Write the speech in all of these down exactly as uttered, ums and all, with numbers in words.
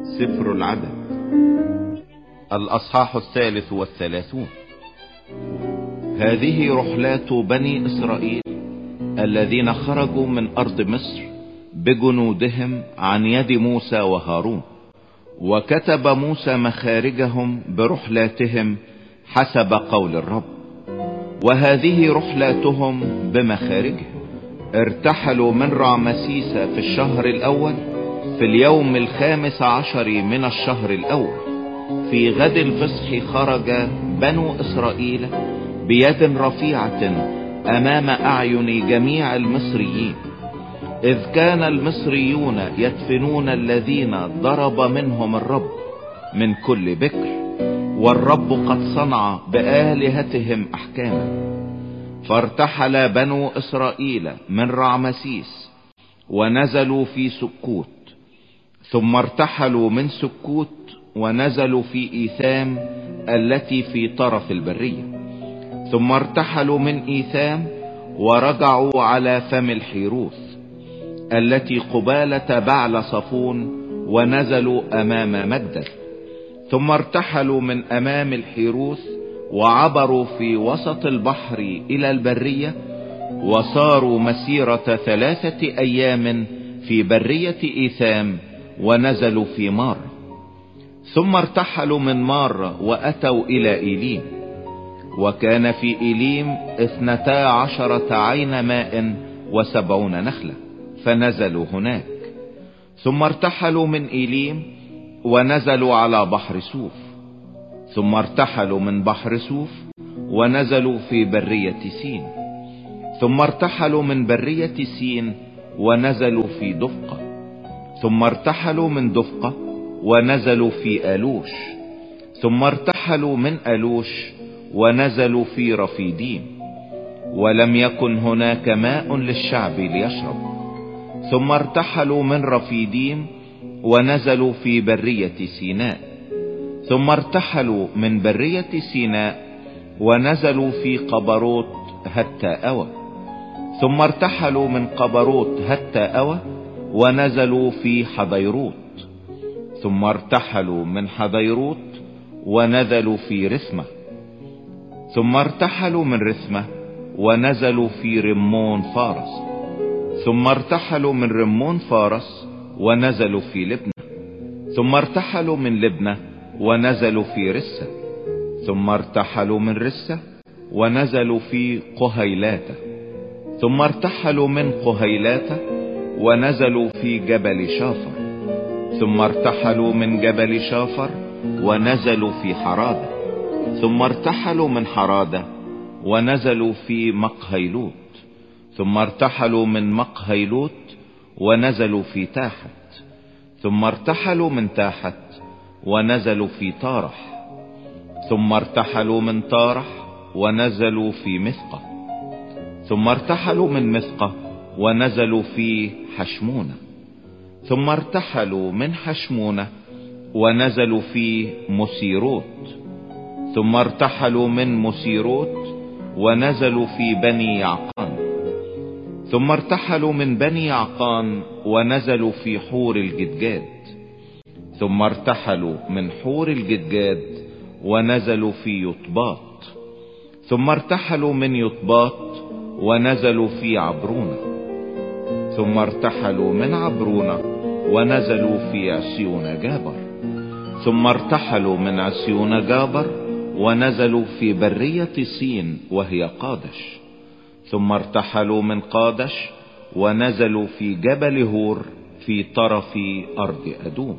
سفر العدد الأصحاح الثالث والثلاثون. هذه رحلات بني إسرائيل الذين خرجوا من أرض مصر بجنودهم عن يد موسى وهارون، وكتب موسى مخارجهم برحلاتهم حسب قول الرب. وهذه رحلاتهم بمخارجهم: ارتحلوا من رعمسيس في الشهر الأول في اليوم الخامس عشر من الشهر الأول. في غد الفصح خرج بنو إسرائيل بيد رفيعة أمام أعين جميع المصريين، إذ كان المصريون يدفنون الذين ضرب منهم الرب من كل بكر، والرب قد صنع بآلهتهم أحكاما. فارتحل بنو إسرائيل من رعمسيس ونزلوا في سكوت، ثم ارتحلوا من سكوت ونزلوا في إيثام التي في طرف البرية، ثم ارتحلوا من إيثام ورجعوا على فم الحيروث التي قبالة بعل صفون ونزلوا أمام مجدل، ثم ارتحلوا من أمام الحيروث وعبروا في وسط البحر إلى البرية، وصاروا مسيرة ثلاثة أيام في برية إيثام ونزلوا في مار. ثم ارتحلوا من مار وأتوا إلى إيليم، وكان في إيليم اثنتا عشرة عين ماء وسبعون نخلة، فنزلوا هناك. ثم ارتحلوا من إيليم ونزلوا على بحر سوف، ثم ارتحلوا من بحر سوف ونزلوا في برية سين، ثم ارتحلوا من برية سين ونزلوا في دفقة، ثم ارتحلوا من دفقة ونزلوا في ألوش، ثم ارتحلوا من ألوش ونزلوا في رفيديم، ولم يكن هناك ماء للشعب ليشرب. ثم ارتحلوا من رفيديم ونزلوا في برية سيناء، ثم ارتحلوا من برية سيناء ونزلوا في قبروت هتا أوى، ثم ارتحلوا من قبروت هتا أوى ونزلوا في حضيروت، ثم ارتحلوا من حضيروت ونزلوا في رثمة، ثم ارتحلوا من رثمة ونزلوا في رمون فارس، ثم ارتحلوا من رمون فارس ونزلوا في لبنى، ثم ارتحلوا من لبنى ونزلوا في رسة، ثم ارتحلوا من رسة ونزلوا في قهيلاتة، ثم ارتحلوا من قهيلاتة ونزلوا في جبل شافر، ثم ارتحلوا من جبل شافر ونزلوا في حرادة، ثم ارتحلوا من حرادة ونزلوا في مقهيلوت، ثم ارتحلوا من مقهيلوت ونزلوا في تاحت، ثم ارتحلوا من تاحت ونزلوا في طارح، ثم ارتحلوا من طارح ونزلوا في مثقة، ثم ارتحلوا من مثقة ونزلوا في حشمونة، ثم ارتحلوا من حشمونة ونزلوا في مسيروت، ثم ارتحلوا من مسيروت ونزلوا في بني يعقان، ثم ارتحلوا من بني يعقان ونزلوا في حور الجدجاد، ثم ارتحلوا من حور الجدجاد ونزلوا في يطباط، ثم ارتحلوا من يطباط ونزلوا في عبرونة، ثم ارتحلوا من عبرونة ونزلوا في عسيون جابر، ثم ارتحلوا من عسيون جابر ونزلوا في برية سين وهي قادش، ثم ارتحلوا من قادش ونزلوا في جبل هور في طرف أرض أدوم.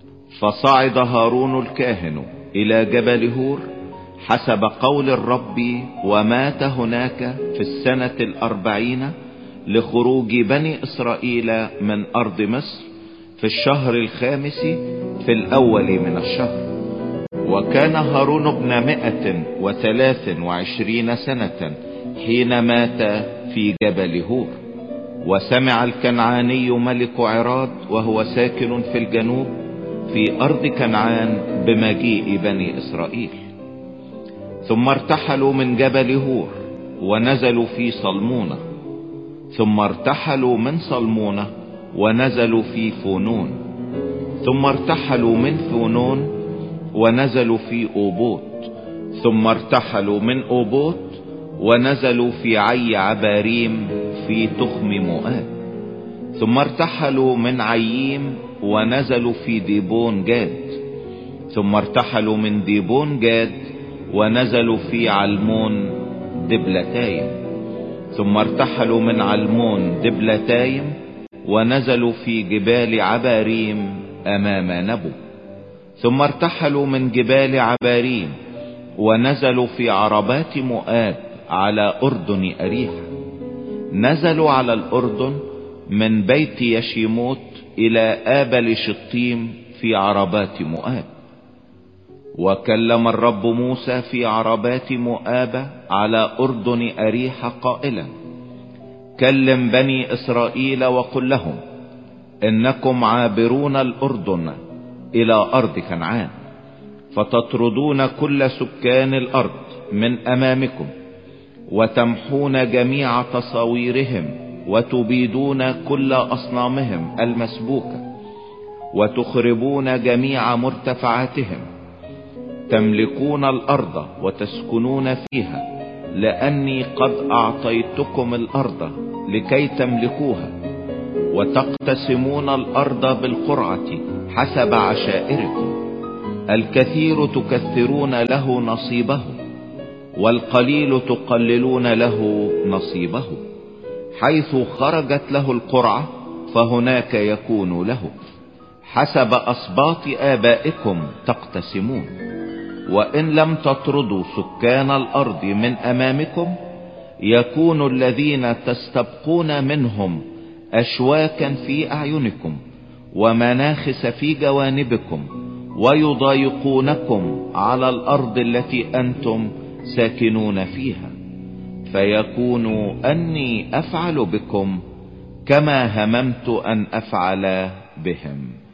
فصعد هارون الكاهن إلى جبل هور حسب قول الرب، ومات هناك في السنة الأربعين لخروج بني إسرائيل من أرض مصر في الشهر الخامس في الأول من الشهر. وكان هارون ابن مائة وثلاث وعشرين سنة حين مات في جبل هور. وسمع الكنعاني ملك عراد وهو ساكن في الجنوب في أرض كنعان بمجيء بني إسرائيل. ثم ارتحلوا من جبل هور ونزلوا في صلمونة، ثم ارتحلوا من صلمونة ونزلوا في فونون، ثم ارتحلوا من ثونون ونزلوا في أوبوت، ثم ارتحلوا من أوبوت ونزلوا في عي عباريم في تخم مؤاب، ثم ارتحلوا من عييم ونزلوا في ديبون جاد، ثم ارتحلوا من ديبون جاد ونزلوا في علمون دبلتايم، ثم ارتحلوا من علمون دبلتايم ونزلوا في جبال عباريم امام نبو، ثم ارتحلوا من جبال عباريم ونزلوا في عربات مؤاب على اردن اريحا، نزلوا على الاردن من بيت يشيموت الى آبل شطيم في عربات مؤاب. وكلم الرب موسى في عربات مؤاب على اردن اريحا قائلا: كلم بني اسرائيل وقل لهم انكم عابرون الاردن الى ارض كنعان، فتطردون كل سكان الارض من امامكم، وتمحون جميع تصاويرهم، وتبيدون كل اصنامهم المسبوكة، وتخربون جميع مرتفعاتهم، تملكون الارض وتسكنون فيها، لاني قد اعطيتكم الارض لكي تملكوها، وتقتسمون الارض بالقرعة حسب عشائركم، الكثير تكثرون له نصيبه، والقليل تقللون له نصيبه، حيث خرجت له القرعة فهناك يكون له، حسب اسباط ابائكم تقتسمون. وان لم تطردوا سكان الارض من امامكم، يكون الذين تستبقون منهم اشواكا في اعينكم ومناخس في جوانبكم، ويضايقونكم على الارض التي انتم ساكنون فيها، فيكون اني افعل بكم كما هممت ان افعل بهم.